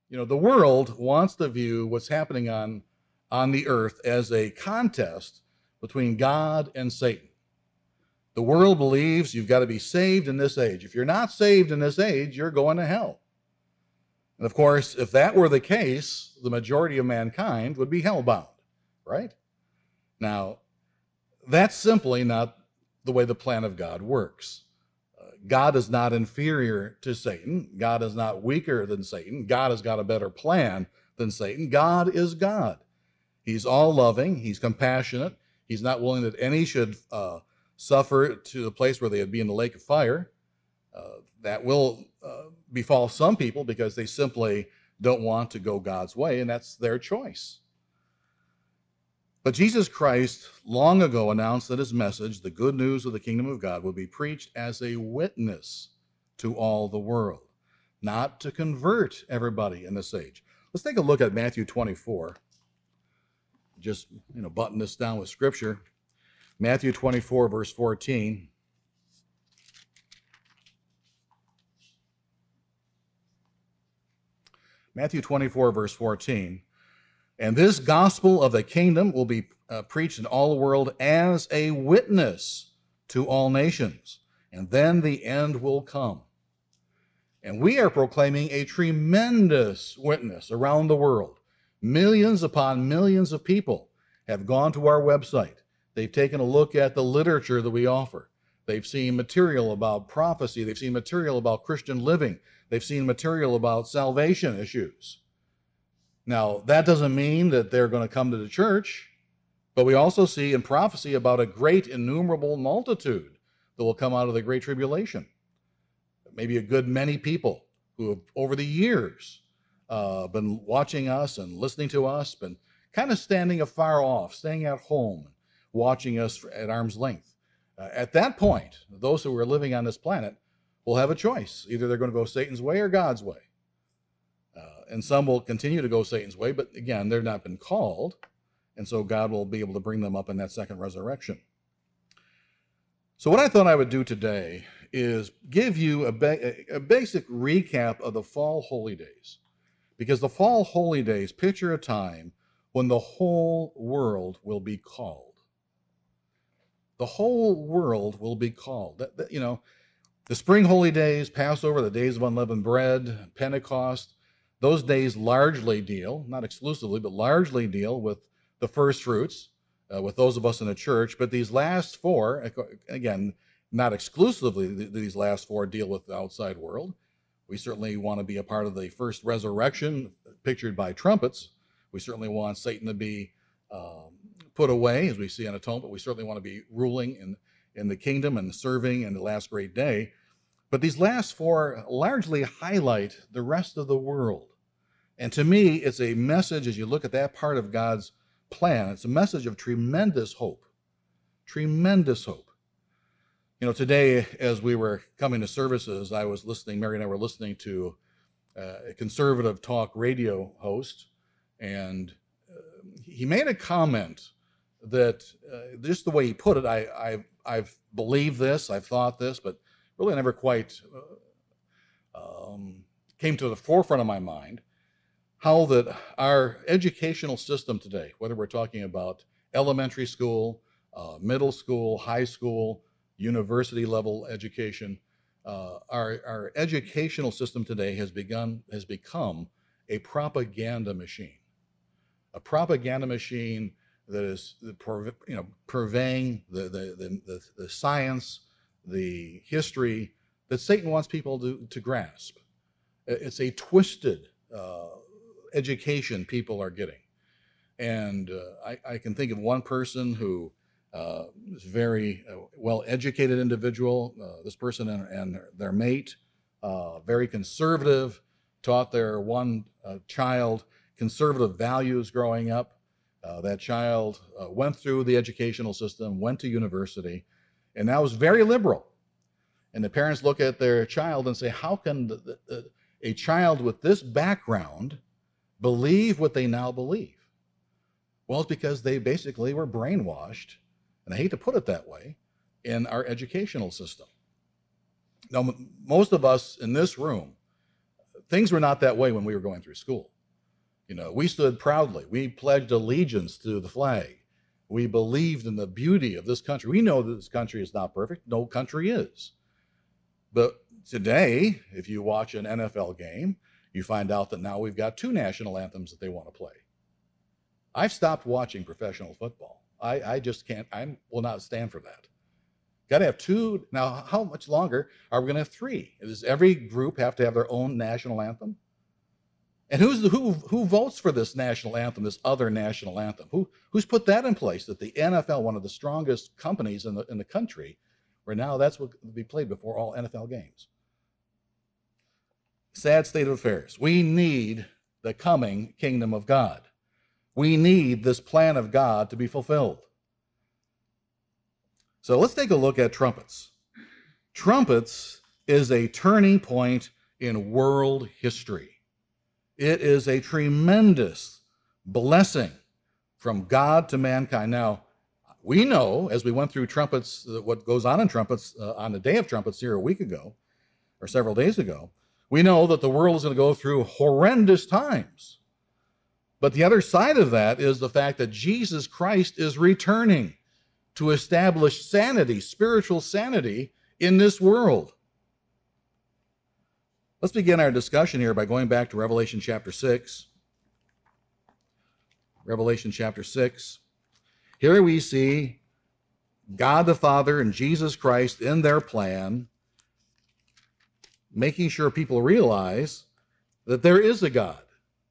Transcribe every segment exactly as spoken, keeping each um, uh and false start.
You know, the world wants to view what's happening on, on the earth as a contest between God and Satan. The world believes you've got to be saved in this age. If you're not saved in this age, you're going to hell. And of course, if that were the case, the majority of mankind would be hellbound, right? Now, that's simply not the way the plan of God works. Uh, God is not inferior to Satan. God is not weaker than Satan. God has got a better plan than Satan. God is God. He's all loving. He's compassionate. He's not willing that any should uh, suffer to the place where they would be in the lake of fire. Uh, that will uh, befall some people because they simply don't want to go God's way, and that's their choice. But Jesus Christ long ago announced that his message, the good news of the kingdom of God, would be preached as a witness to all the world, not to convert everybody in this age. Let's take a look at Matthew twenty-four. Just, you know, button this down with scripture. Matthew twenty-four, verse fourteen. Matthew twenty-four, verse fourteen. And this gospel of the kingdom will be uh, preached in all the world as a witness to all nations, and then the end will come. And we are proclaiming a tremendous witness around the world. Millions upon millions of people have gone to our website. They've taken a look at the literature that we offer. They've seen material about prophecy. They've seen material about Christian living. They've seen material about salvation issues. Now, that doesn't mean that they're going to come to the church, but we also see in prophecy about a great innumerable multitude that will come out of the Great Tribulation. Maybe a good many people who have, over the years, uh, been watching us and listening to us, been kind of standing afar off, staying at home, watching us at arm's length. Uh, at that point, those who are living on this planet will have a choice. Either they're going to go Satan's way or God's way. Uh, and some will continue to go Satan's way, but again, they've not been called, and so God will be able to bring them up in that second resurrection. So what I thought I would do today is give you a, ba- a basic recap of the fall holy days, because the fall holy days picture a time when the whole world will be called. The whole world will be called. That, that, you know, the spring holy days, Passover, the days of unleavened bread, Pentecost, those days largely deal, not exclusively, but largely deal with the first fruits, uh, with those of us in the church. But these last four, again, not exclusively these last four deal with the outside world. We certainly want to be a part of the first resurrection pictured by trumpets. We certainly want Satan to be um, put away, as we see on atonement. We certainly want to be ruling in, in the kingdom and serving in the last great day. But these last four largely highlight the rest of the world. And to me, it's a message, as you look at that part of God's plan, it's a message of tremendous hope. Tremendous hope. You know, today, as we were coming to services, I was listening, Mary and I were listening to uh, a conservative talk radio host, and uh, he made a comment that, uh, just the way he put it, I, I, I've believed this, I've thought this, but really never quite uh, um, came to the forefront of my mind, how that our educational system today, whether we're talking about elementary school, uh, middle school, high school, university level education, uh, our, our educational system today has begun, has become a propaganda machine. A propaganda machine that is, you know, purveying the, the, the, the, the science, the history that Satan wants people to, to grasp. It's a twisted uh, education people are getting. And uh, I, I can think of one person who uh, is a very uh, well-educated individual. Uh, this person and, and their mate, uh, very conservative, taught their one uh, child conservative values growing up. Uh, that child uh, went through the educational system, went to university, and now is very liberal. And the parents look at their child and say, how can the, the, the, a child with this background believe what they now believe? Well, it's because they basically were brainwashed, and I hate to put it that way, in our educational system. Now, most of us in this room things were not that way when we were going through school. You know, we stood proudly. We pledged allegiance to the flag. We believed in the beauty of this country. We know that this country is not perfect. No country is. But today, if you watch an N F L game, you find out that now we've got two national anthems that they want to play. I've stopped watching professional football. I, I just can't, I will not stand for that. Got to have two. Now, how much longer are we going to have three? Does every group have to have their own national anthem? And who's the, who who votes for this national anthem, this other national anthem? Who who's put that in place? That the N F L, one of the strongest companies in the in the country, where now that's what will be played before all N F L games. Sad state of affairs. We need the coming kingdom of God. We need this plan of God to be fulfilled. So let's take a look at trumpets. Trumpets is a turning point in world history. It is a tremendous blessing from God to mankind. Now, we know, as we went through trumpets, what goes on in trumpets uh, on the day of trumpets here a week ago, or several days ago, we know that the world is going to go through horrendous times. But the other side of that is the fact that Jesus Christ is returning to establish sanity, spiritual sanity in this world. Let's begin our discussion here by going back to Revelation chapter six. Revelation chapter six. Here we see God the Father and Jesus Christ in their plan, making sure people realize that there is a God,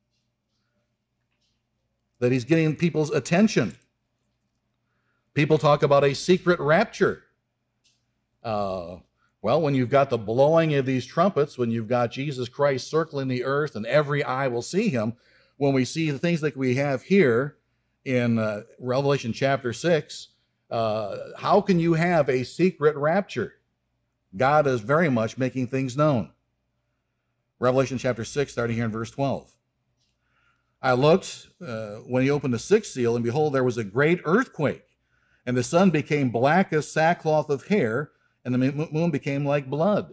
that he's getting people's attention. People talk about a secret rapture. Uh, well, when you've got the blowing of these trumpets, when you've got Jesus Christ circling the earth and every eye will see him, when we see the things like we have here in uh, Revelation chapter six, uh, how can you have a secret rapture? God is very much making things known. Revelation chapter six, starting here in verse twelve. I looked uh, when he opened the sixth seal, and behold, there was a great earthquake, and the sun became black as sackcloth of hair, and the moon became like blood.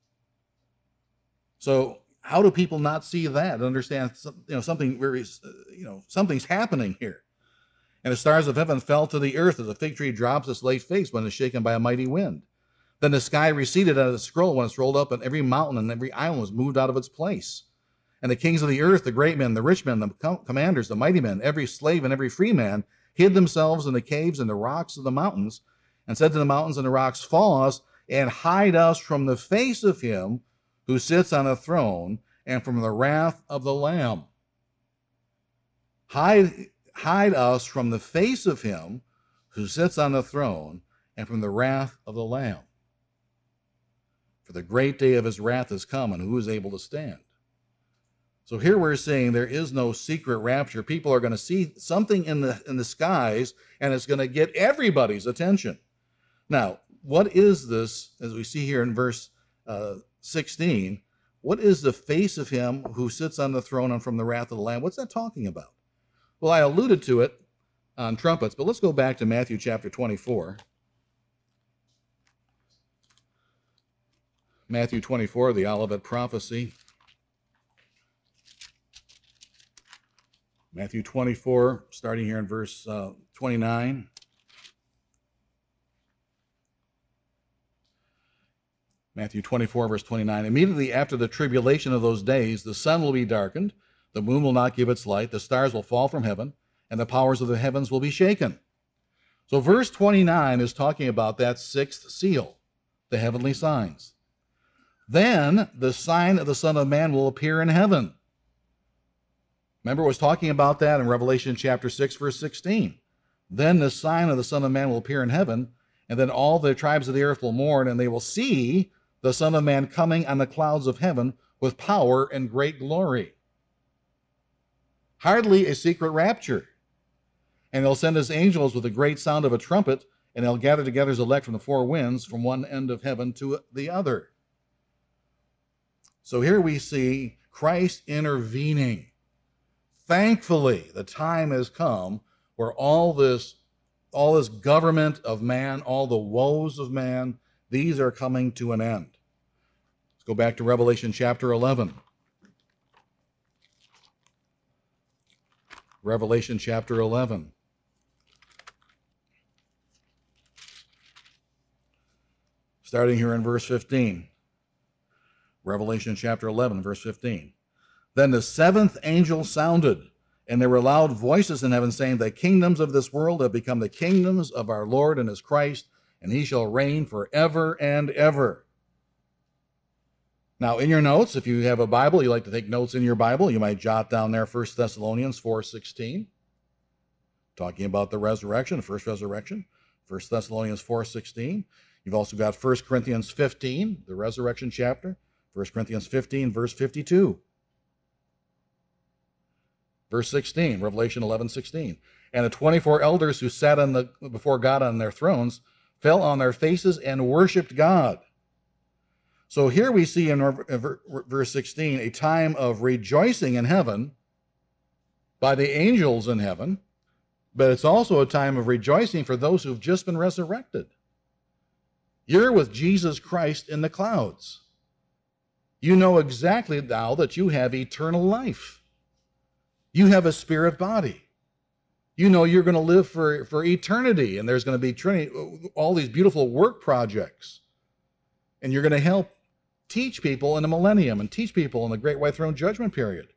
So how do people not see that and understand, you know, something very, you know, something's happening here? And the stars of heaven fell to the earth as a fig tree drops its late figs when it is shaken by a mighty wind. Then the sky receded as a scroll when it's rolled up, and every mountain and every island was moved out of its place. And the kings of the earth, the great men, the rich men, the com- commanders, the mighty men, every slave and every free man, hid themselves in the caves and the rocks of the mountains, and said to the mountains and the rocks, fall on us, and hide us from the face of him who sits on a throne, and from the wrath of the Lamb. Hide, hide us from the face of him who sits on the throne, and from the wrath of the Lamb. For the great day of his wrath is come, and who is able to stand? So here we're saying there is no secret rapture. People are going to see something in the in the skies, and it's going to get everybody's attention. Now, what is this, as we see here in verse uh, sixteen, what is the face of him who sits on the throne and from the wrath of the Lamb? What's that talking about? Well, I alluded to it on trumpets, but let's go back to Matthew chapter twenty-four. Matthew twenty-four, the Olivet prophecy. Matthew twenty-four, starting here in verse uh, twenty-nine. Matthew twenty-four, verse twenty-nine. Immediately after the tribulation of those days, the sun will be darkened, the moon will not give its light, the stars will fall from heaven, and the powers of the heavens will be shaken. So verse twenty-nine is talking about that sixth seal, the heavenly signs. Then the sign of the Son of Man will appear in heaven. Remember, it was talking about that in Revelation chapter six, verse sixteen. Then the sign of the Son of Man will appear in heaven, and then all the tribes of the earth will mourn, and they will see the Son of Man coming on the clouds of heaven with power and great glory. Hardly a secret rapture. And he'll send his angels with a great sound of a trumpet, and they'll gather together his elect from the four winds, from one end of heaven to the other. So here we see Christ intervening. Thankfully, the time has come where all this, all this government of man, all the woes of man, these are coming to an end. Let's go back to Revelation chapter eleven. Revelation chapter eleven. Starting here in verse fifteen. Revelation chapter eleven, verse fifteen. Then the seventh angel sounded, and there were loud voices in heaven saying, the kingdoms of this world have become the kingdoms of our Lord and his Christ, and he shall reign forever and ever. Now, in your notes, if you have a Bible, you like to take notes in your Bible, you might jot down there First Thessalonians four sixteen, talking about the resurrection, the first resurrection. First Thessalonians four sixteen. You've also got First Corinthians fifteen, the resurrection chapter. First Corinthians fifteen, verse fifty-two. Verse sixteen, Revelation eleven sixteen. And the twenty-four elders who sat on the, before God on their thrones fell on their faces and worshiped God. So here we see in verse sixteen a time of rejoicing in heaven by the angels in heaven, but it's also a time of rejoicing for those who've just been resurrected. You're with Jesus Christ in the clouds. You know exactly now that you have eternal life. You have a spirit body. You know you're going to live for, for eternity, and there's going to be Trinity, all these beautiful work projects. And you're going to help teach people in the millennium and teach people in the great white throne judgment period.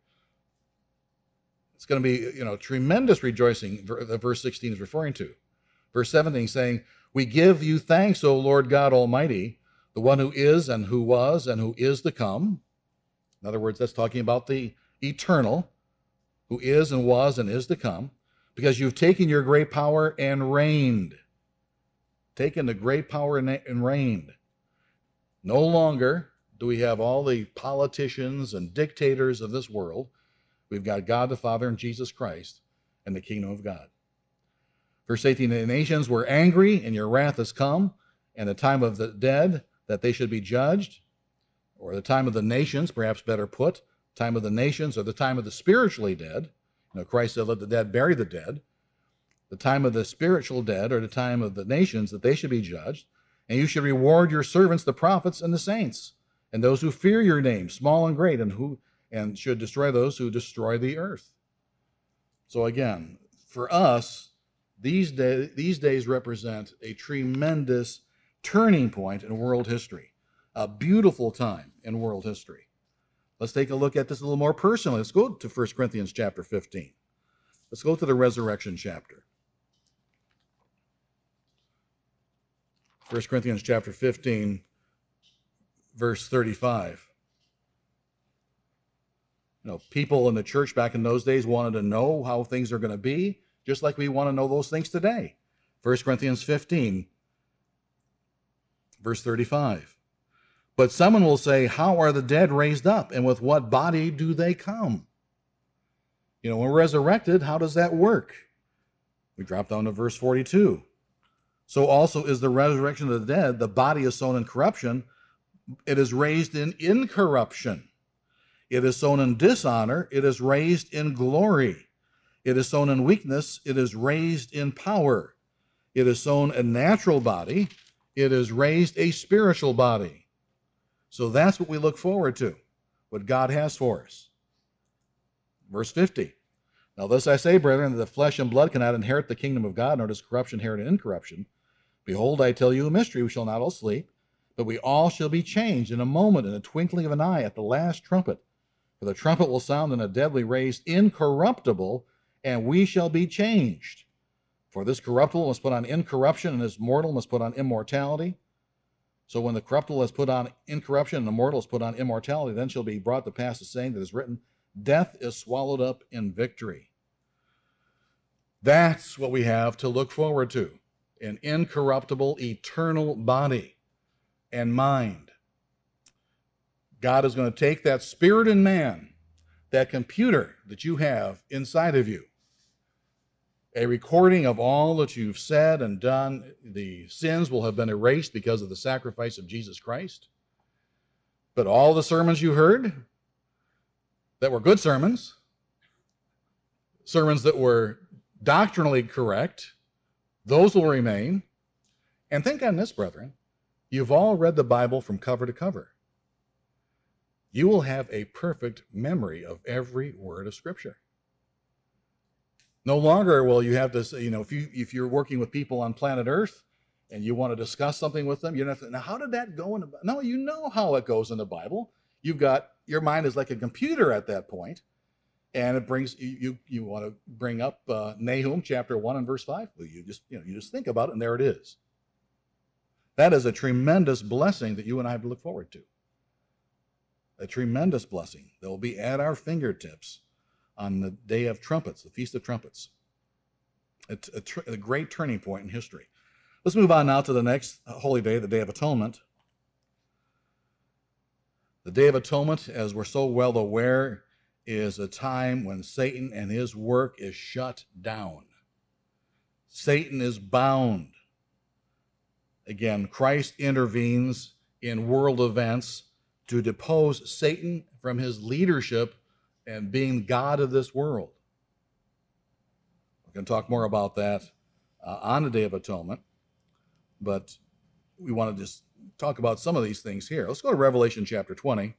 It's going to be, you know, tremendous rejoicing that verse sixteen is referring to. Verse seventeen saying, we give you thanks, O Lord God Almighty, the one who is and who was and who is to come. In other words, that's talking about the eternal, who is and was and is to come, because you've taken your great power and reigned. Taken the great power and reigned. No longer do we have all the politicians and dictators of this world. We've got God the Father and Jesus Christ and the kingdom of God. Verse eighteen, the nations were angry, and your wrath has come, and the time of the dead, that they should be judged, or the time of the nations, perhaps better put, time of the nations, or the time of the spiritually dead. You know, Christ said, let the dead bury the dead. The time of the spiritual dead, or the time of the nations, that they should be judged. And you should reward your servants, the prophets and the saints, and those who fear your name, small and great, and who and should destroy those who destroy the earth. So again, for us, these, day, these days represent a tremendous turning point in world history, a beautiful time in world history. Let's take a look at this a little more personally. Let's go to First Corinthians chapter fifteen. Let's go to the resurrection chapter. First Corinthians chapter fifteen, verse thirty-five. You know, people in the church back in those days wanted to know how things are going to be, just like we want to know those things today. First Corinthians fifteen, verse thirty-five. But someone will say, how are the dead raised up, and with what body do they come? You know, when we're resurrected, how does that work? We drop down to verse forty-two. So also is the resurrection of the dead. The body is sown in corruption. It is raised in incorruption. It is sown in dishonor. It is raised in glory. It is sown in weakness. It is raised in power. It is sown a natural body. It is raised a spiritual body. So that's what we look forward to, what God has for us. Verse fifty. Now this I say, brethren, that the flesh and blood cannot inherit the kingdom of God, nor does corruption inherit incorruption. Behold, I tell you a mystery. We shall not all sleep, but we all shall be changed in a moment, in a twinkling of an eye, at the last trumpet. For the trumpet will sound, and the dead will be raised incorruptible, and we shall be changed. For this corruptible must put on incorruption, and this mortal must put on immortality. So when the corruptible has put on incorruption, and the mortal has put on immortality, then shall be brought to pass the saying that is written, death is swallowed up in victory. That's what we have to look forward to, an incorruptible, eternal body and mind. God is going to take that spirit in man, that computer that you have inside of you, a recording of all that you've said and done. The sins will have been erased because of the sacrifice of Jesus Christ. But all the sermons you heard that were good sermons, sermons that were doctrinally correct, those will remain. And think on this, brethren. You've all read the Bible from cover to cover. You will have a perfect memory of every word of Scripture. No longer will you have this, you know, if, you, if you're working with people on planet Earth and you want to discuss something with them, you don't have to, now how did that go in the, no, you know how it goes in the Bible. You've got, your mind is like a computer at that point, and it brings, you, you, you want to bring up uh, Nahum chapter one and verse five. Well, you just, you know, you just think about it and there it is. That is a tremendous blessing that you and I have to look forward to. A tremendous blessing that will be at our fingertips on the Day of Trumpets, the Feast of Trumpets. It's a, tr- a great turning point in history. Let's move on now to the next holy day, the Day of Atonement. The Day of Atonement, as we're so well aware, is a time when Satan and his work is shut down. Satan is bound. Again, Christ intervenes in world events to depose Satan from his leadership and being God of this world. We're going to talk more about that uh, on the Day of Atonement, but we want to just talk about some of these things here. Let's go to Revelation chapter twenty.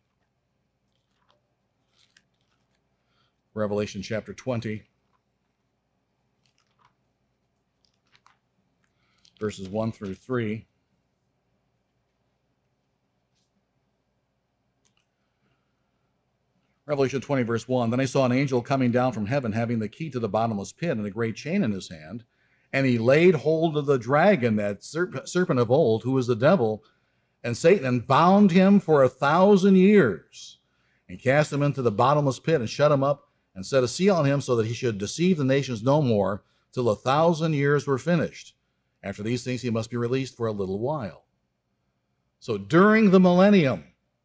Revelation chapter twenty, verses one through three. Revelation twenty, verse one. Then I saw an angel coming down from heaven, having the key to the bottomless pit and a great chain in his hand. And he laid hold of the dragon, that serp- serpent of old, who is the devil and Satan, and bound him for a thousand years, and cast him into the bottomless pit, and shut him up, and set a seal on him, so that he should deceive the nations no more, till a thousand years were finished. After these things he must be released for a little while. So during the millennium,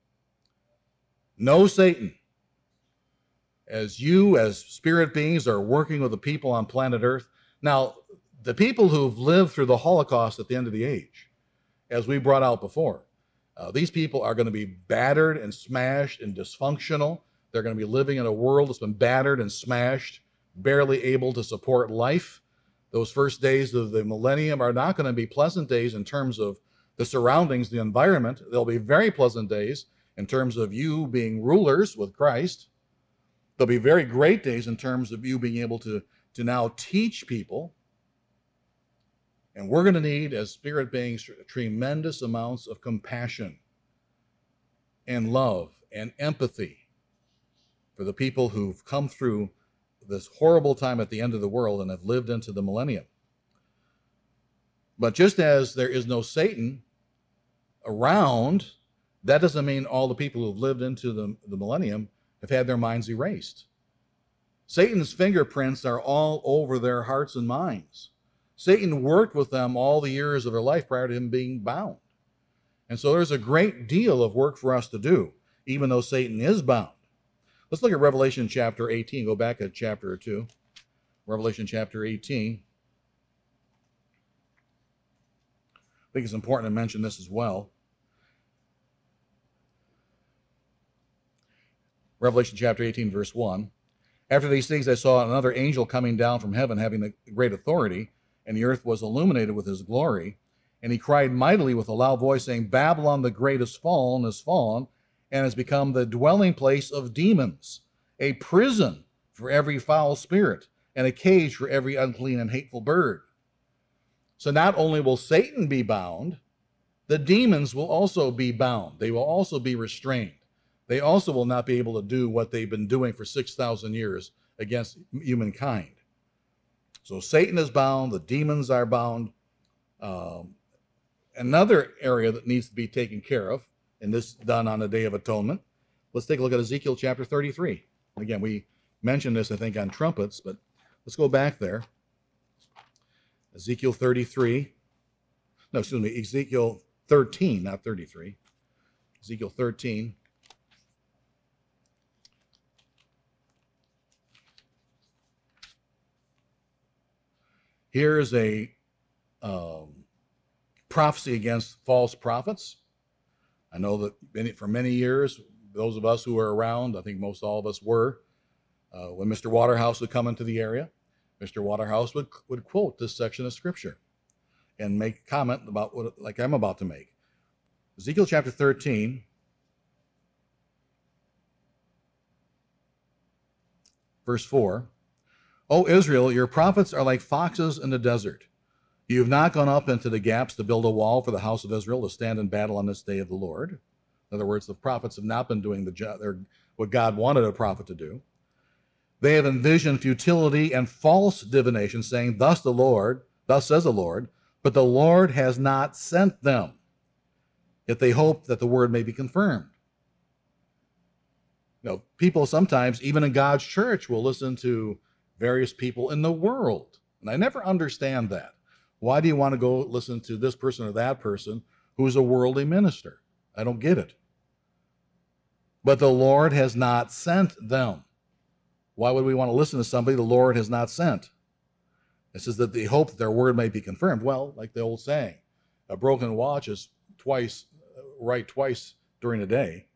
no Satan. As you, as spirit beings, are working with the people on planet Earth. Now, the people who've lived through the Holocaust at the end of the age, as we brought out before, uh, these people are going to be battered and smashed and dysfunctional. They're going to be living in a world that's been battered and smashed, barely able to support life. Those first days of the millennium are not going to be pleasant days in terms of the surroundings, the environment. They'll be very pleasant days in terms of you being rulers with Christ. There'll be very great days in terms of you being able to, to now teach people. And we're going to need, as spirit beings, tremendous amounts of compassion and love and empathy for the people who've come through this horrible time at the end of the world and have lived into the millennium. But just as there is no Satan around, that doesn't mean all the people who've lived into the, the millennium have had their minds erased. Satan's fingerprints are all over their hearts and minds. Satan worked with them all the years of their life prior to him being bound. And so there's a great deal of work for us to do, even though Satan is bound. Let's look at Revelation chapter eighteen. Go back a chapter or two. Revelation chapter eighteen. I think it's important to mention this as well. Revelation chapter eighteen, verse one. After these things I saw another angel coming down from heaven, having the great authority, and the earth was illuminated with his glory. And he cried mightily with a loud voice, saying, Babylon the great is fallen, is fallen, and has become the dwelling place of demons, a prison for every foul spirit, and a cage for every unclean and hateful bird. So not only will Satan be bound, the demons will also be bound. They will also be restrained. They also will not be able to do what they've been doing for six thousand years against humankind. So Satan is bound, the demons are bound. Um, another area that needs to be taken care of, and this done on the Day of Atonement, let's take a look at Ezekiel chapter thirty-three. Again, we mentioned this, I think, on trumpets, but let's go back there. Ezekiel thirty-three. No, excuse me, Ezekiel thirteen, not thirty-three. Ezekiel thirteen. Here's a um, prophecy against false prophets. I know that for many years, those of us who were around, I think most all of us were, uh, when Mister Waterhouse would come into the area, Mister Waterhouse would, would quote this section of Scripture and make comment about what, like I'm about to make. Ezekiel chapter thirteen, verse four. O Israel, your prophets are like foxes in the desert. You have not gone up into the gaps to build a wall for the house of Israel to stand in battle on this day of the Lord. In other words, the prophets have not been doing the job, what God wanted a prophet to do. They have envisioned futility and false divination, saying, thus the Lord, thus says the Lord, but the Lord has not sent them. Yet they hope that the word may be confirmed. You know, people sometimes, even in God's church, will listen to various people in the world. And I never understand that. Why do you want to go listen to this person or that person who's a worldly minister? I don't get it. But the Lord has not sent them. Why would we want to listen to somebody the Lord has not sent? It says that they hope that their word may be confirmed. Well, like the old saying, a broken watch is twice right twice during a day.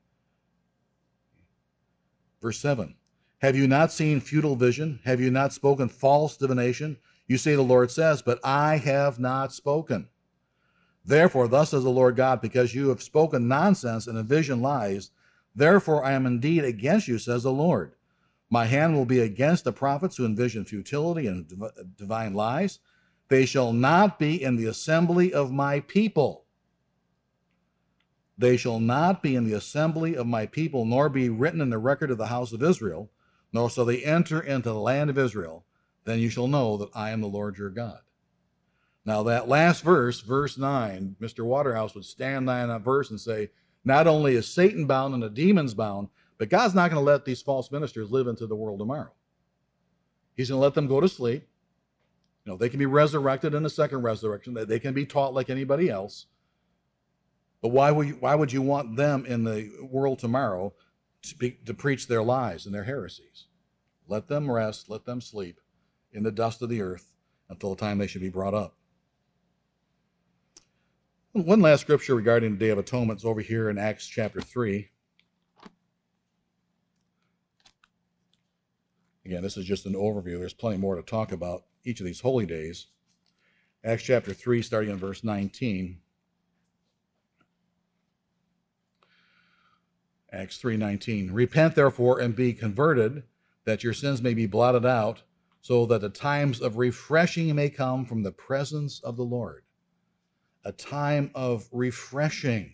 Verse seven, have you not seen futile vision? Have you not spoken false divination? You say the Lord says, but I have not spoken. Therefore, thus says the Lord God, because you have spoken nonsense and envisioned lies, therefore I am indeed against you, says the Lord. My hand will be against the prophets who envision futility and div- divine lies. They shall not be in the assembly of my people. They shall not be in the assembly of my people, nor be written in the record of the house of Israel, nor shall they enter into the land of Israel. Then you shall know that I am the Lord your God. Now that last verse, verse nine, Mister Waterhouse would stand on that verse and say, not only is Satan bound and the demons bound, but God's not going to let these false ministers live into the world tomorrow. He's going to let them go to sleep. You know, they can be resurrected in the second resurrection. They can be taught like anybody else. But why would you, why would you want them in the world tomorrow to, be, to preach their lies and their heresies? Let them rest, let them sleep in the dust of the earth until the time they should be brought up. One last scripture regarding the Day of Atonement is over here in Acts chapter three. Again, this is just an overview. There's plenty more to talk about each of these holy days. Acts chapter three, starting in verse nineteen. Acts three nineteen. Repent, therefore, and be converted, that your sins may be blotted out, so that the times of refreshing may come from the presence of the Lord. A time of refreshing.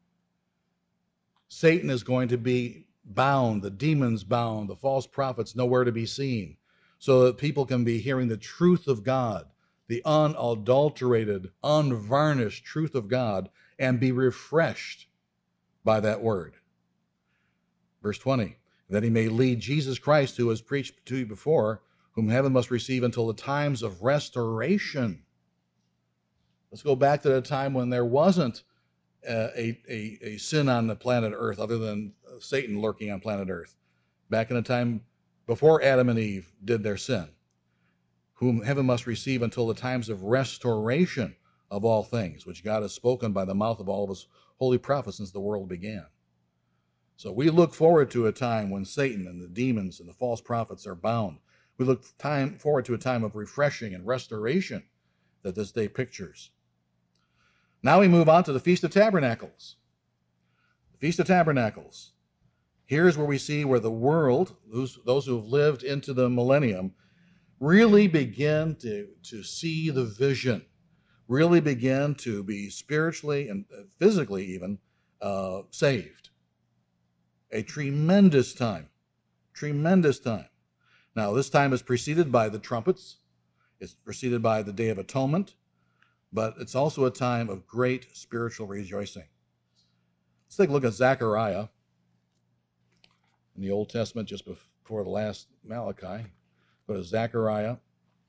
Satan is going to be bound, the demons bound, the false prophets nowhere to be seen, so that people can be hearing the truth of God, the unadulterated, unvarnished truth of God, and be refreshed by that word. Verse twenty, that he may lead Jesus Christ, who was preached to you before, whom heaven must receive until the times of restoration. Let's go back to the time when there wasn't uh, a, a, a sin on the planet Earth other than Satan lurking on planet Earth. Back in the time before Adam and Eve did their sin, whom heaven must receive until the times of restoration of all things, which God has spoken by the mouth of all of his holy prophets since the world began. So we look forward to a time when Satan and the demons and the false prophets are bound. We look time forward to a time of refreshing and restoration that this day pictures. Now we move on to the Feast of Tabernacles. The Feast of Tabernacles. Here's where we see where the world, those, those who have lived into the millennium, really begin to, to see the vision, really begin to be spiritually and physically even uh, saved. A tremendous time, tremendous time. Now, this time is preceded by the trumpets. It's preceded by the Day of Atonement, but it's also a time of great spiritual rejoicing. Let's take a look at Zechariah in the Old Testament just before the last Malachi. Go to Zechariah.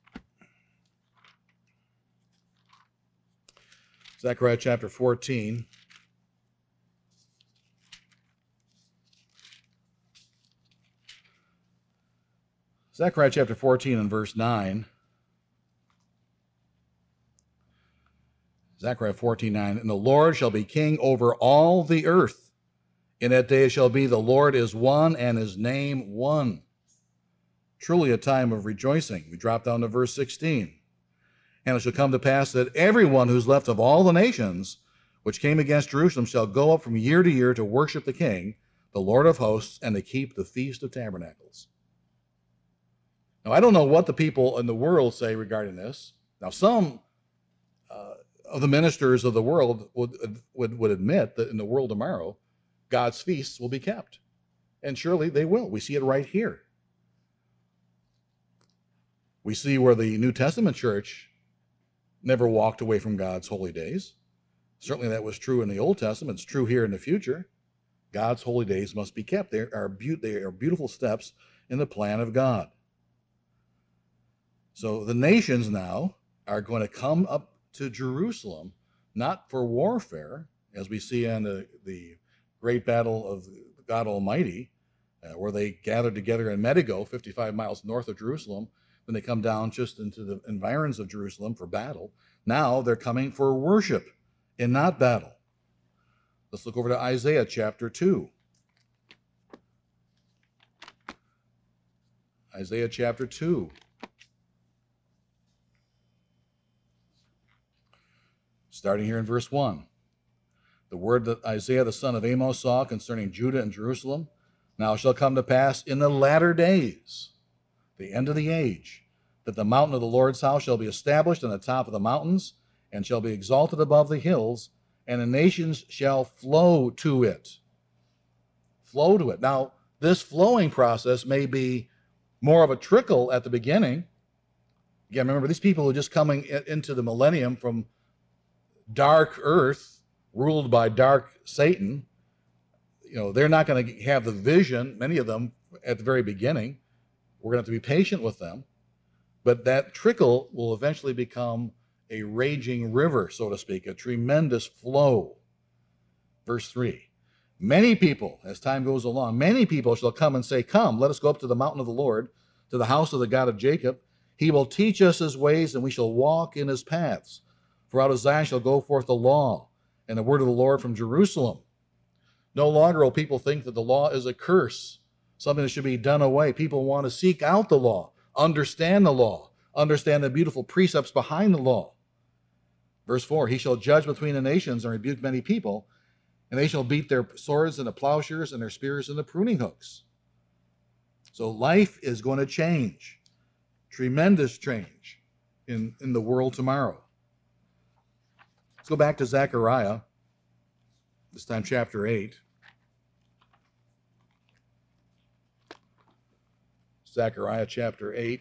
Zechariah chapter fourteen. Zechariah chapter fourteen and verse nine. Zechariah fourteen nine. And the Lord shall be king over all the earth. In that day it shall be, the Lord is one and his name one. Truly a time of rejoicing. We drop down to verse sixteen. And it shall come to pass that everyone who's left of all the nations which came against Jerusalem shall go up from year to year to worship the King, the Lord of hosts, and to keep the Feast of Tabernacles. Now, I don't know what the people in the world say regarding this. Now, some uh, of the ministers of the world would, would, would admit that in the world tomorrow, God's feasts will be kept. And surely they will. We see it right here. We see where the New Testament church never walked away from God's holy days. Certainly that was true in the Old Testament. It's true here in the future. God's holy days must be kept. They are, be- they are beautiful steps in the plan of God. So the nations now are going to come up to Jerusalem, not for warfare, as we see in the, the great battle of God Almighty, uh, where they gathered together in Megiddo, fifty-five miles north of Jerusalem. Then they come down just into the environs of Jerusalem for battle. Now they're coming for worship and not battle. Let's look over to Isaiah chapter two. Isaiah chapter two. Starting here in verse one. The word that Isaiah the son of Amos saw concerning Judah and Jerusalem now shall come to pass in the latter days, the end of the age, that the mountain of the Lord's house shall be established on the top of the mountains, and shall be exalted above the hills, and the nations shall flow to it. Flow to it. Now, this flowing process may be more of a trickle at the beginning. Again, remember, these people are just coming into the millennium from dark earth, ruled by dark Satan. You know, they're not going to have the vision, many of them, at the very beginning. We're going to have to be patient with them. But that trickle will eventually become a raging river, so to speak, a tremendous flow. Verse three, many people, as time goes along, many people shall come and say, come, let us go up to the mountain of the Lord, to the house of the God of Jacob. He will teach us his ways, and we shall walk in his paths. For out of Zion shall go forth the law, and the word of the Lord from Jerusalem. No longer will people think that the law is a curse, something that should be done away. People want to seek out the law, understand the law, understand the beautiful precepts behind the law. Verse four, he shall judge between the nations and rebuke many people, and they shall beat their swords into plowshares and their spears into pruning hooks. So life is going to change, tremendous change in, in the world tomorrow. Let's go back to Zechariah, this time chapter eight. Zechariah chapter eight,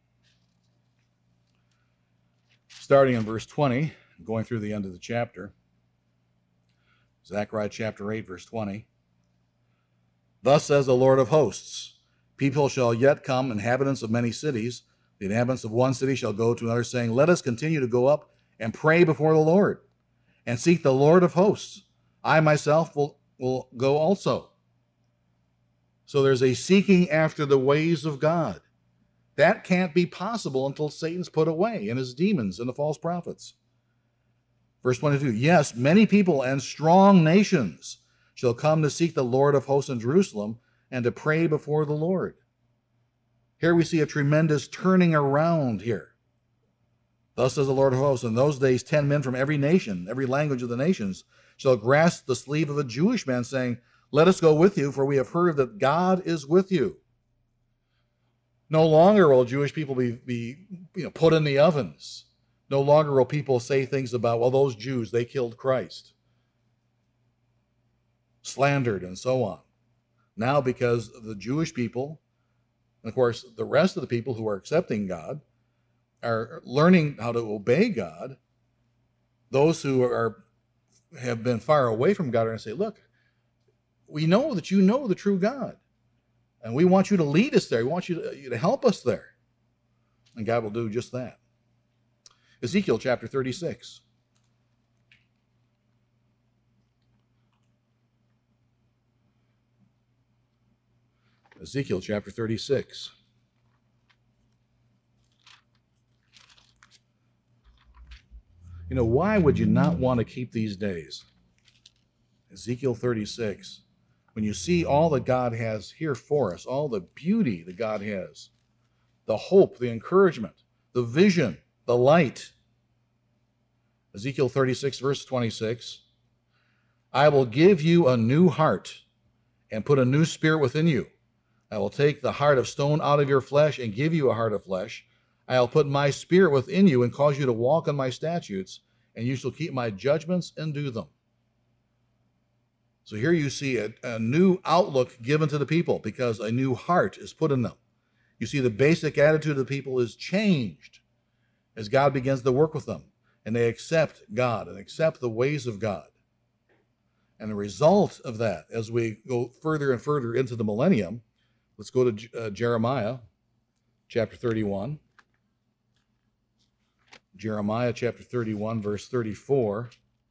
starting in verse twenty, going through the end of the chapter. Zechariah chapter eight, verse twenty. Thus says the Lord of hosts, people shall yet come, inhabitants of many cities. The inhabitants of one city shall go to another, saying, let us continue to go up and pray before the Lord, and seek the Lord of hosts. I myself will, will go also. So there's a seeking after the ways of God. That can't be possible until Satan's put away and his demons and the false prophets. Verse twenty-two, yes, many people and strong nations shall come to seek the Lord of hosts in Jerusalem and to pray before the Lord. Here we see a tremendous turning around here. Thus says the Lord of hosts, in those days ten men from every nation, every language of the nations, shall grasp the sleeve of a Jewish man, saying, let us go with you, for we have heard that God is with you. No longer will Jewish people be, be you know, put in the ovens. No longer will people say things about, well, those Jews, they killed Christ. Slandered and so on. Now, because the Jewish people, and of course the rest of the people who are accepting God, are learning how to obey God, those who are have been far away from God are going to say, look, we know that you know the true God, and we want you to lead us there. We want you to, you to help us there. And God will do just that. Ezekiel chapter thirty-six. Ezekiel chapter thirty-six. You know, why would you not want to keep these days? Ezekiel thirty-six. When you see all that God has here for us, all the beauty that God has, the hope, the encouragement, the vision, the light. Ezekiel thirty-six, verse twenty-six. I will give you a new heart and put a new spirit within you. I will take the heart of stone out of your flesh and give you a heart of flesh. I will put my spirit within you and cause you to walk in my statutes, and you shall keep my judgments and do them. So here you see a, a new outlook given to the people because a new heart is put in them. You see the basic attitude of the people is changed as God begins to work with them, and they accept God and accept the ways of God. And the result of that, as we go further and further into the millennium, let's go to uh, Jeremiah chapter thirty-one. Jeremiah chapter thirty-one, verse thirty-four.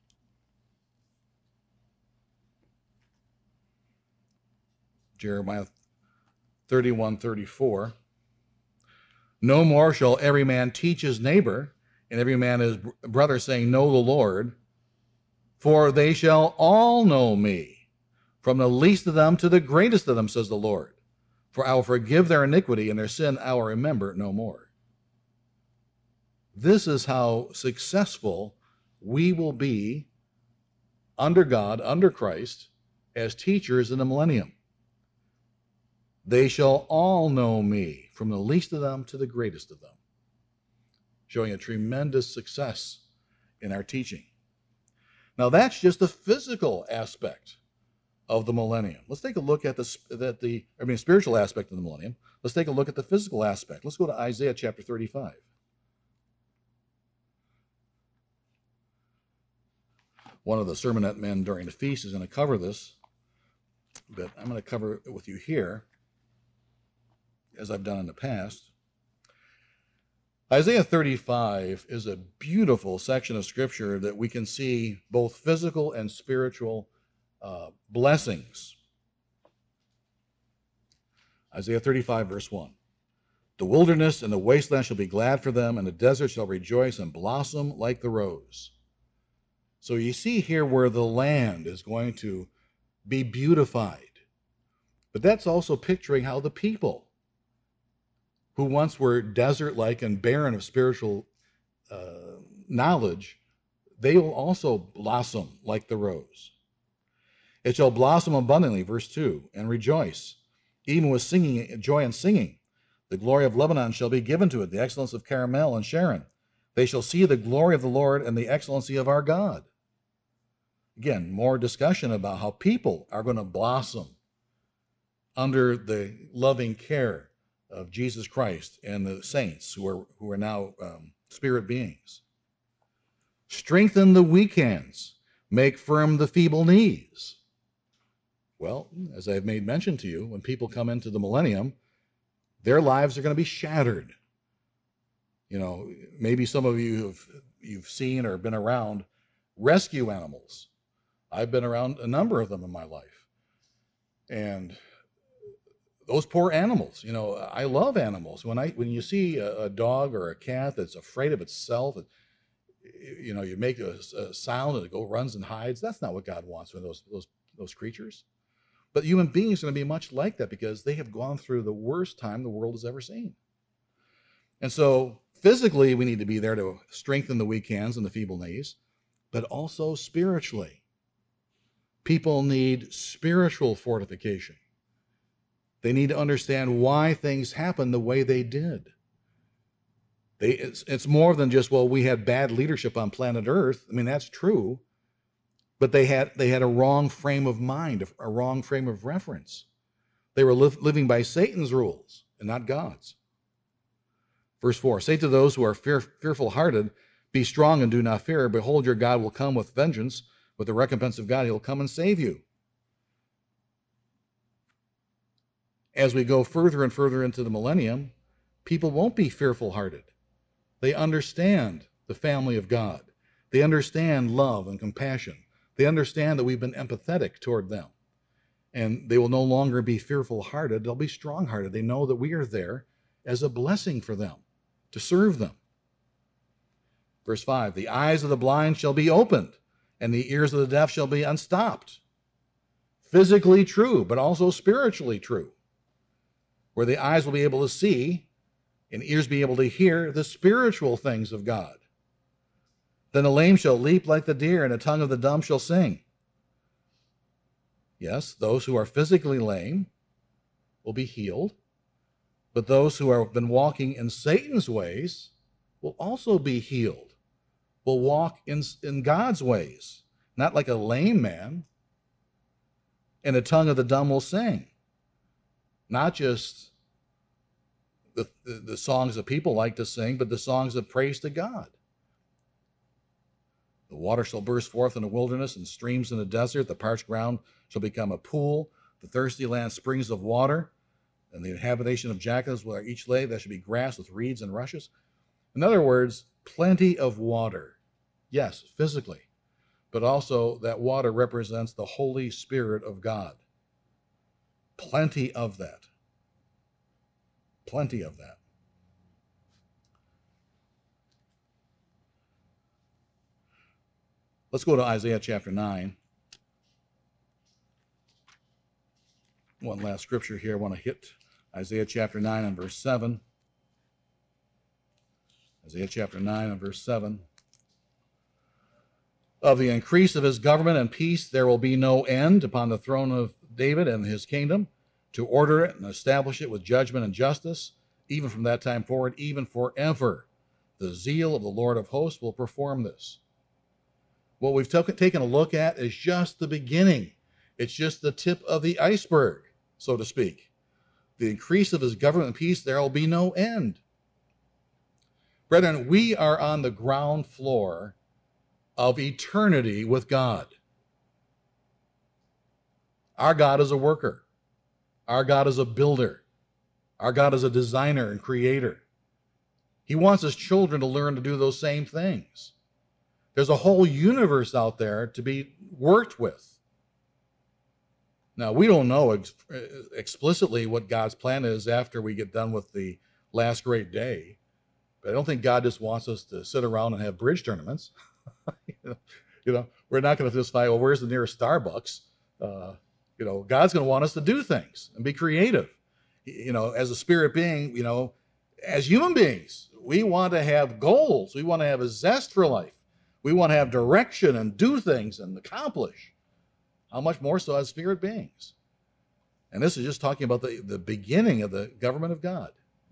Jeremiah thirty-one, thirty-four. No more shall every man teach his neighbor, and every man his brother, saying, Know the Lord, for they shall all know me, from the least of them to the greatest of them, says the Lord. For I will forgive their iniquity, and their sin I will remember no more. This is how successful we will be under God, under Christ, as teachers in the millennium. They shall all know me, from the least of them to the greatest of them, showing a tremendous success in our teaching. Now that's just the physical aspect of the millennium. Let's take a look at the, at the I mean, spiritual aspect of the millennium. Let's take a look at the physical aspect. Let's go to Isaiah chapter thirty-five. One of the sermonette men during the feast is going to cover this, but I'm going to cover it with you here, as I've done in the past. Isaiah thirty-five is a beautiful section of Scripture that we can see both physical and spiritual uh, blessings. Isaiah thirty-five, verse one. The wilderness and the wasteland shall be glad for them, and the desert shall rejoice and blossom like the rose. So you see here where the land is going to be beautified. But that's also picturing how the people who once were desert-like and barren of spiritual uh, knowledge, they will also blossom like the rose. It shall blossom abundantly, verse two, and rejoice, even with singing, joy and singing. The glory of Lebanon shall be given to it, the excellence of Carmel and Sharon. They shall see the glory of the Lord and the excellency of our God. Again, more discussion about how people are going to blossom under the loving care of Jesus Christ and the saints who are, who are now um, spirit beings. Strengthen the weak hands, make firm the feeble knees. Well, as I've made mention to you, when people come into the millennium, their lives are going to be shattered. You know, maybe some of you have you've seen or been around rescue animals. I've been around a number of them in my life. And those poor animals, you know, I love animals. When I when you see a, a dog or a cat that's afraid of itself, it, you know, you make a, a sound and it go runs and hides. That's not what God wants for those those those creatures. But human beings are going to be much like that because they have gone through the worst time the world has ever seen. And so physically, we need to be there to strengthen the weak hands and the feeble knees, but also spiritually. People need spiritual fortification. They need to understand why things happen the way they did. They, it's, it's more than just, well, we had bad leadership on planet Earth. I mean, that's true. But they had, they had a wrong frame of mind, a wrong frame of reference. They were li- living by Satan's rules and not God's. Verse four, say to those who are fear, fearful-hearted, be strong and do not fear. Behold, your God will come with vengeance. With the recompense of God, he'll come and save you. As we go further and further into the millennium, people won't be fearful-hearted. They understand the family of God. They understand love and compassion. They understand that we've been empathetic toward them. And they will no longer be fearful-hearted. They'll be strong-hearted. They know that we are there as a blessing for them, to serve them. Verse five, the eyes of the blind shall be opened, and the ears of the deaf shall be unstopped. Physically true, but also spiritually true. Where the eyes will be able to see and ears be able to hear the spiritual things of God. Then the lame shall leap like the deer, and the tongue of the dumb shall sing. Yes, those who are physically lame will be healed, but those who have been walking in Satan's ways will also be healed, will walk in, in God's ways, not like a lame man. And the tongue of the dumb will sing, not just the, the, the songs that people like to sing, but the songs of praise to God. The water shall burst forth in the wilderness and streams in the desert. The parched ground shall become a pool. The thirsty land springs of water. And the habitation of jackals where each lay, there should be grass with reeds and rushes. In other words, plenty of water. Yes, physically. But also that water represents the Holy Spirit of God. Plenty of that. Plenty of that. Let's go to Isaiah chapter nine. One last scripture here I want to hit. Isaiah chapter nine and verse seven. Isaiah chapter nine and verse seven. Of the increase of his government and peace there will be no end upon the throne of David and his kingdom, to order it and establish it with judgment and justice, even from that time forward, even forever. The zeal of the Lord of hosts will perform this. What we've t- taken a look at is just the beginning. It's just the tip of the iceberg, so to speak. The increase of his government and peace, there will be no end. Brethren, we are on the ground floor of eternity with God. Our God is a worker. Our God is a builder. Our God is a designer and creator. He wants his children to learn to do those same things. There's a whole universe out there to be worked with. Now, we don't know ex- explicitly what God's plan is after we get done with the last great day, but I don't think God just wants us to sit around and have bridge tournaments. you know, we're not going to just find, well, where's the nearest Starbucks? Uh, you know, God's going to want us to do things and be creative. You know, as a spirit being, you know, as human beings, we want to have goals. We want to have a zest for life. We want to have direction and do things and accomplish. How much more so as spirit beings? And this is just talking about the, the beginning of the government of God.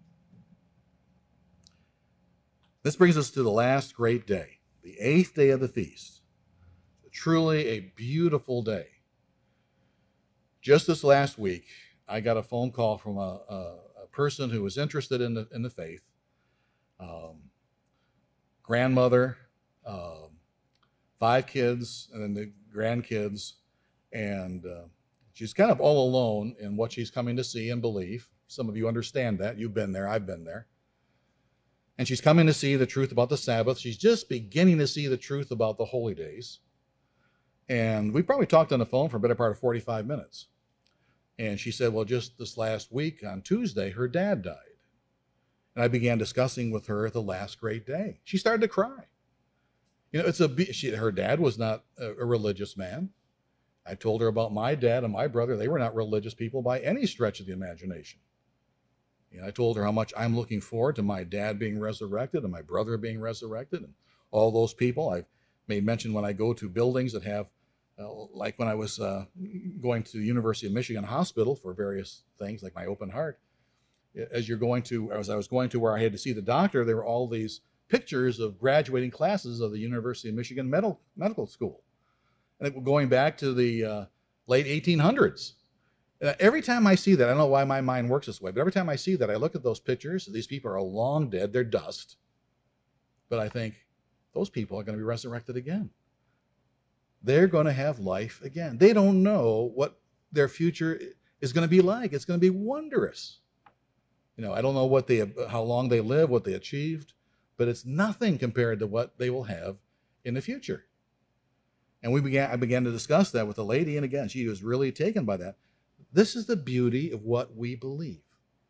This brings us to the last great day, the eighth day of the feast. Truly a beautiful day. Just this last week, I got a phone call from a, a, a person who was interested in the, in the faith. Um, grandmother, um, five kids, and then the grandkids. And uh, she's kind of all alone in what she's coming to see and believe. Some of you understand that. You've been there. I've been there. And she's coming to see the truth about the Sabbath. She's just beginning to see the truth about the holy days. And we probably talked on the phone for a better part of forty-five minutes. And she said, well, just this last week on Tuesday, her dad died. And I began discussing with her the last great day. She started to cry. You know, it's a she, her dad was not a, a religious man. I told her about my dad and my brother. They were not religious people by any stretch of the imagination. And I told her how much I'm looking forward to my dad being resurrected and my brother being resurrected and all those people. I've made mention when I go to buildings that have, uh, like when I was uh, going to the University of Michigan Hospital for various things, like my open heart. As you're going to, as I was going to where I had to see the doctor, there were all these pictures of graduating classes of the University of Michigan Medical, Medical School. And going back to the uh, late eighteen hundreds. Uh, every time I see that, I don't know why my mind works this way, but every time I see that, I look at those pictures. These people are long dead. They're dust. But I think, those people are going to be resurrected again. They're going to have life again. They don't know what their future is going to be like. It's going to be wondrous. You know, I don't know what they, how long they live, what they achieved, but it's nothing compared to what they will have in the future. And we began, I began to discuss that with the lady, and again, she was really taken by that. This is the beauty of what we believe.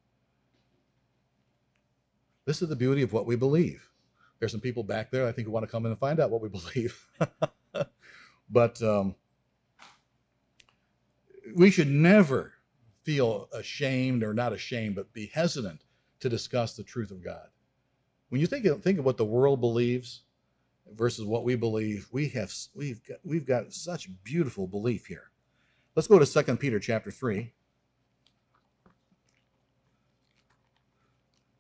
This is the beauty of what we believe. There's some people back there, I think, who want to come in and find out what we believe. But um, we should never feel ashamed, or not ashamed, but be hesitant to discuss the truth of God. When you think of, think of what the world believes versus what we believe, we have we've got, we've got such beautiful belief here. Let's go to Second Peter chapter three.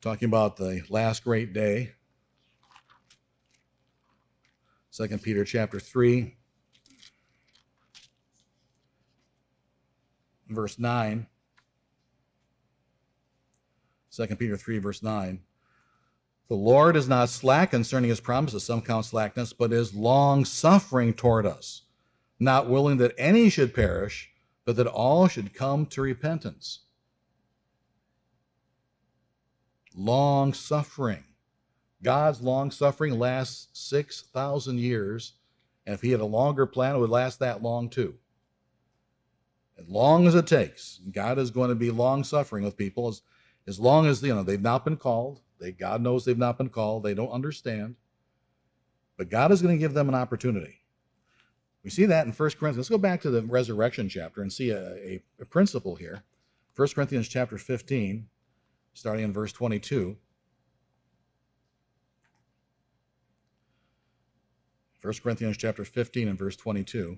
talking about the last great day. Second Peter chapter three, verse nine. Second Peter three, verse nine. The Lord is not slack concerning his promises, some count slackness, but is long-suffering toward us, not willing that any should perish, but that all should come to repentance. Long-suffering. God's long-suffering lasts six thousand years, and if he had a longer plan, it would last that long too. As long as it takes, God is going to be long-suffering with people as, as long as, you know, they've not been called. They, God knows they've not been called. They don't understand. But God is going to give them an opportunity. We see that in First Corinthians. Let's go back to the resurrection chapter and see a, a, a principle here. First Corinthians chapter fifteen, starting in verse twenty-two. First Corinthians chapter fifteen and verse twenty-two.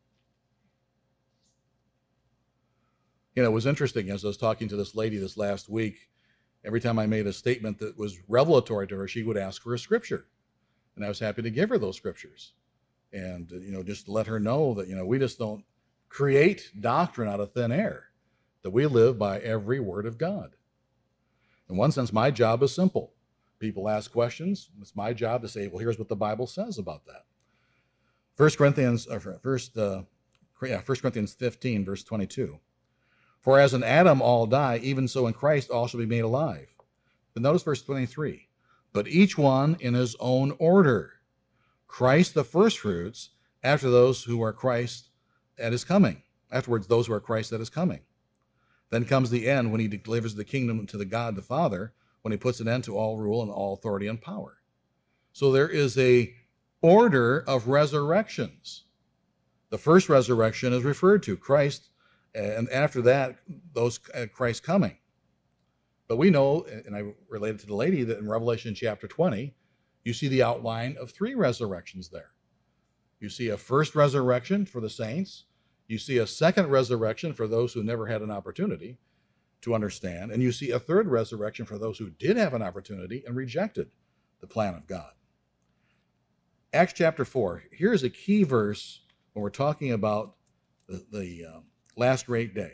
You know, it was interesting as I was talking to this lady this last week. Every time I made a statement that was revelatory to her, she would ask for a scripture. And I was happy to give her those scriptures. And, you know, just to let her know that, you know, we just don't create doctrine out of thin air, that we live by every word of God. In one sense, my job is simple. People ask questions. It's my job to say, well, here's what the Bible says about that. First Corinthians, or first, uh, yeah, First Corinthians fifteen, verse twenty-two. For as in Adam all die, even so in Christ all shall be made alive. But notice verse twenty-three. But each one in his own order. Christ the firstfruits, after those who are Christ at his coming. Afterwards, those who are Christ at his coming. Then comes the end when he delivers the kingdom to the God the Father, when he puts an end to all rule and all authority and power. So there is a order of resurrections. The first resurrection is referred to, Christ, and after that, those uh, Christ coming. But we know, and I related to the lady, that in Revelation chapter twenty, you see the outline of three resurrections there. You see a first resurrection for the saints. You see a second resurrection for those who never had an opportunity to understand. And you see a third resurrection for those who did have an opportunity and rejected the plan of God. Acts chapter four. Here's a key verse when we're talking about the, the uh, last great day.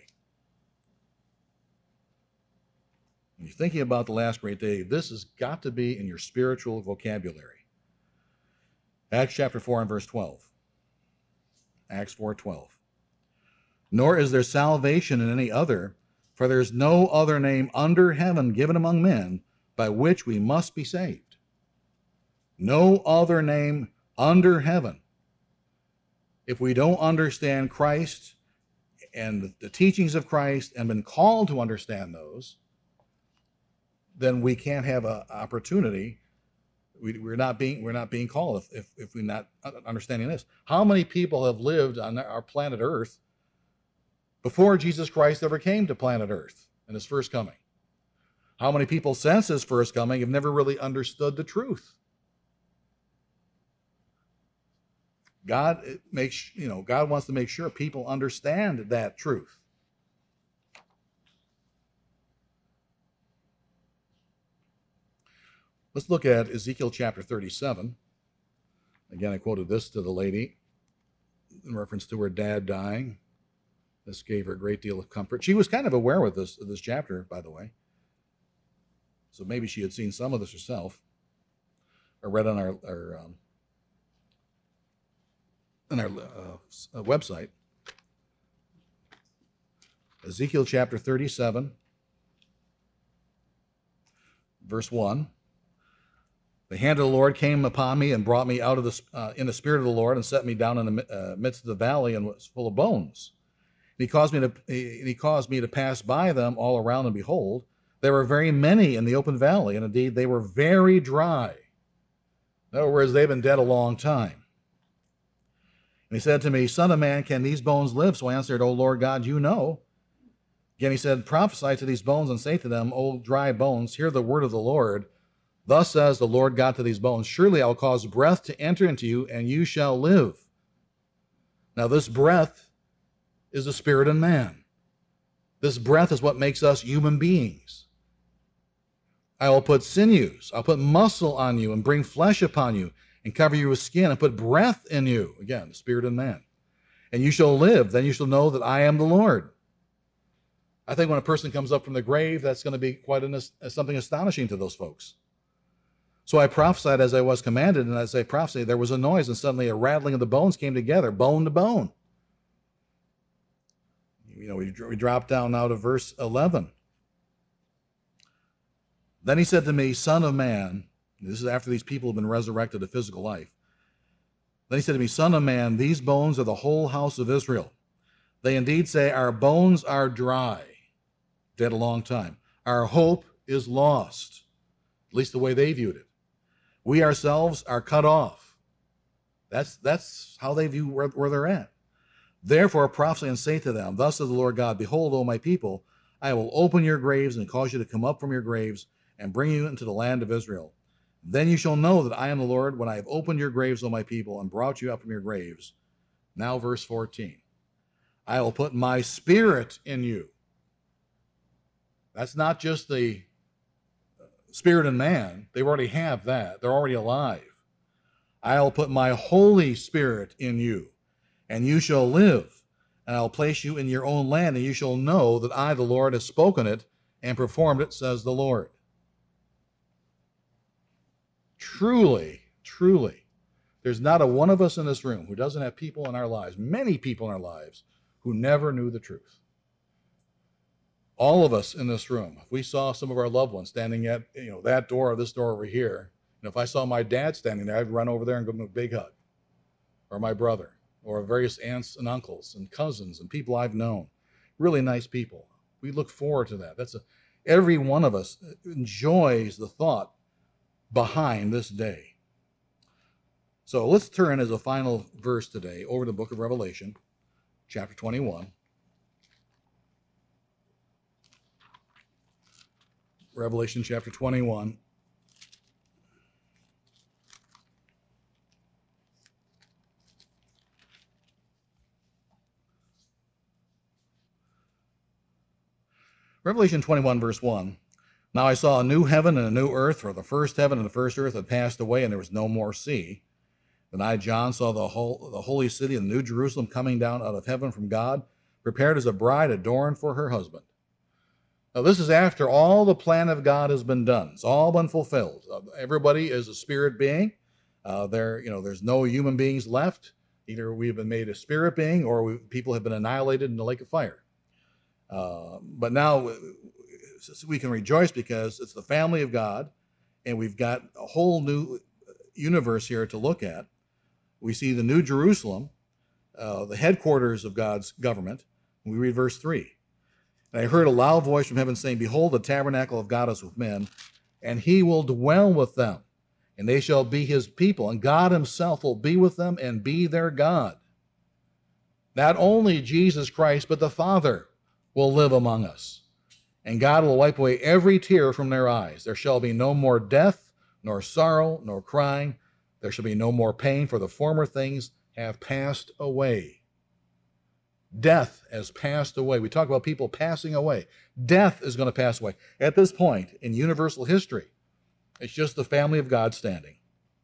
When you're thinking about the last great day, this has got to be in your spiritual vocabulary. Acts chapter four and verse twelve. Acts four twelve. Nor is there salvation in any other, for there is no other name under heaven given among men by which we must be saved. No other name under heaven. If we don't understand Christ and the teachings of Christ and been called to understand those, then we can't have an opportunity. We, we're not being we're not being called if, if, if we're not understanding this. How many people have lived on our planet Earth before Jesus Christ ever came to planet Earth in his first coming? How many people since his first coming have never really understood the truth? God makes, you know, God wants to make sure people understand that truth. Let's look at Ezekiel chapter thirty-seven. Again, I quoted this to the lady in reference to her dad dying. This gave her a great deal of comfort. She was kind of aware with this, this chapter, by the way. So maybe she had seen some of this herself, or read on our, our um, on our uh, website. Ezekiel chapter thirty-seven, verse one. The hand of the Lord came upon me and brought me out of the uh, in the spirit of the Lord and set me down in the uh, midst of the valley and was full of bones. And he caused me to he, he caused me to pass by them all around, and behold, there were very many in the open valley, and indeed they were very dry. In other words, they've been dead a long time. And he said to me, Son of man, can these bones live? So I answered, O Lord God, you know. Again he said, prophesy to these bones and say to them, O dry bones, hear the word of the Lord. Thus says the Lord God to these bones, surely I will cause breath to enter into you, and you shall live. Now this breath is the spirit in man. This breath is what makes us human beings. I will put sinews, I'll put muscle on you and bring flesh upon you and cover you with skin and put breath in you. Again, the spirit and man. And you shall live. Then you shall know that I am the Lord. I think when a person comes up from the grave, that's going to be quite an, something astonishing to those folks. So I prophesied as I was commanded, and as I prophesied, there was a noise, and suddenly a rattling of the bones came together, bone to bone. You know, we, we drop down now to verse eleven. Then he said to me, Son of man, this is after these people have been resurrected to physical life. Then he said to me, Son of man, these bones are the whole house of Israel. They indeed say, our bones are dry, dead a long time. Our hope is lost, at least the way they viewed it. We ourselves are cut off. That's, that's how they view where, where they're at. Therefore prophesy and say to them, Thus says the Lord God, Behold, O my people, I will open your graves and cause you to come up from your graves and bring you into the land of Israel. Then you shall know that I am the Lord when I have opened your graves, O my people, and brought you up from your graves. Now verse fourteen. I will put my spirit in you. That's not just the spirit in man. They already have that. They're already alive. I'll put my Holy Spirit in you, and you shall live. And I'll place you in your own land, and you shall know that I, the Lord, have spoken it and performed it, says the Lord. Truly, truly, there's not a one of us in this room who doesn't have people in our lives, many people in our lives, who never knew the truth. All of us in this room, if we saw some of our loved ones standing at, you know, that door or this door over here, and if I saw my dad standing there, I'd run over there and give him a big hug, or my brother, or various aunts and uncles and cousins and people I've known, really nice people. We look forward to that. That's a, every one of us enjoys the thought behind this day. So let's turn as a final verse today over to the book of Revelation, chapter twenty-one. Revelation chapter twenty-one. Revelation twenty-one, verse one. Now I saw a new heaven and a new earth, for the first heaven and the first earth had passed away, and there was no more sea. Then I, John, saw the whole, the holy city, the new Jerusalem, coming down out of heaven from God, prepared as a bride adorned for her husband. Now this is after all the plan of God has been done. It's all been fulfilled. Everybody is a spirit being. Uh, there, you know, there's no human beings left. Either we've been made a spirit being, or we, people have been annihilated in the lake of fire. Uh, but now we can rejoice because it's the family of God, and we've got a whole new universe here to look at. We see the new Jerusalem, uh, the headquarters of God's government. We read verse three. And I heard a loud voice from heaven saying, Behold, the tabernacle of God is with men, and he will dwell with them, and they shall be his people, and God himself will be with them and be their God. Not only Jesus Christ, but the Father will live among us, and God will wipe away every tear from their eyes. There shall be no more death, nor sorrow, nor crying. There shall be no more pain, for the former things have passed away. Death has passed away. We talk about people passing away. Death is going to pass away. At this point in universal history, it's just the family of God standing.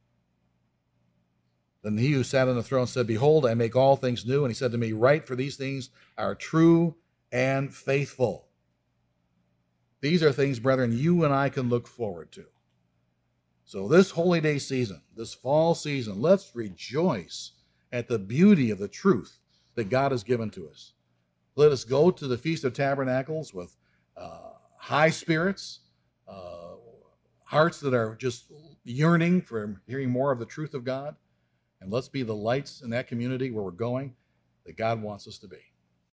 Then he who sat on the throne said, Behold, I make all things new. And he said to me, Write, for these things are true and faithful. These are things, brethren, you and I can look forward to. So this holy day season, this fall season, let's rejoice at the beauty of the truth that God has given to us. Let us go to the Feast of Tabernacles with uh, high spirits, uh, hearts that are just yearning for hearing more of the truth of God. And let's be the lights in that community where we're going that God wants us to be.